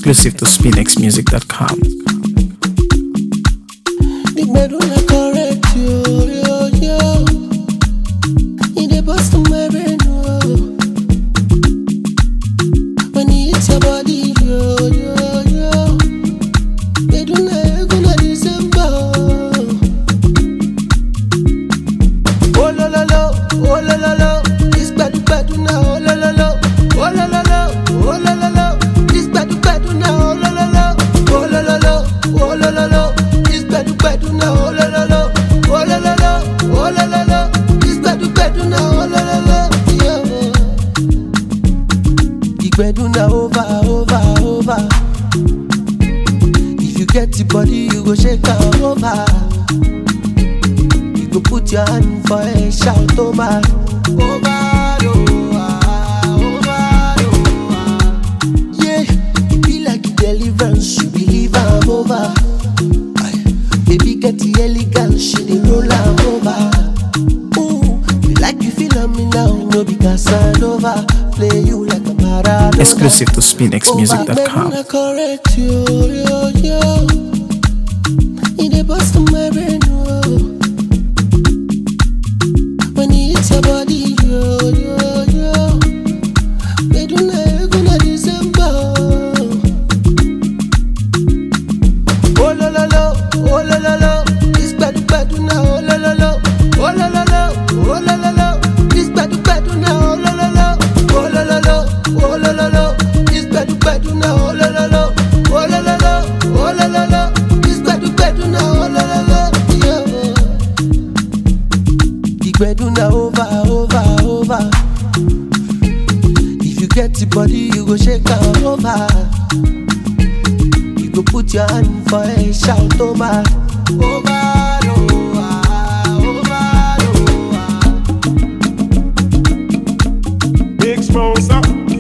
Exclusive to SpinXmusic.com. Big Meduna correct yo. In the bust of my brain, when he hits your body, yo. Meduna gonna December. Oh la la, this Meduna, oh la la, oh la la, oh la la, this Meduna, oh la la, oh la la, oh la la. Beduna, oh la la la, oh la la la, oh la la la. This beduna, oh la la la, yeah. The beduna over. If you get the body, you go shake her over. You go put your hand for a shout over. Yeah, it be like a deliverance, you believe I'm over. Baby get the elegance, she dey roll am over. Ooh, you like you feel me now, no be Casanova. Play you like a Maradona. Exclusive to SpinXmusic.com. Meduna correct yo. In the bust of my brain, when he hits your body, yo. Meduna gonna December. Oh la la la. Oh la la la, this beduna, oh la la la, oh la la la, oh la la la, this beduna, oh la la la, oh la la la, oh la la la, this beduna, oh la la la, oh la la la, oh la la la, this beduna, oh la la la, yeah. The beduna over. If you get the body, you go shake her over. You put your hand for a shout over. Big sponsor.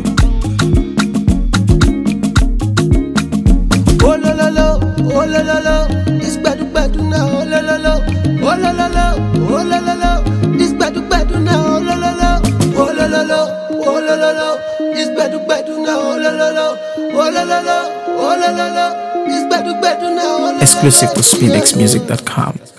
Oh la la la, this beduna, oh la la la, oh la la la, oh la la la, this beduna, oh la la la, oh la la la, oh la la la, this beduna, oh la la la, oh la la la, oh la la la. Exclusive to SpinXmusic.com.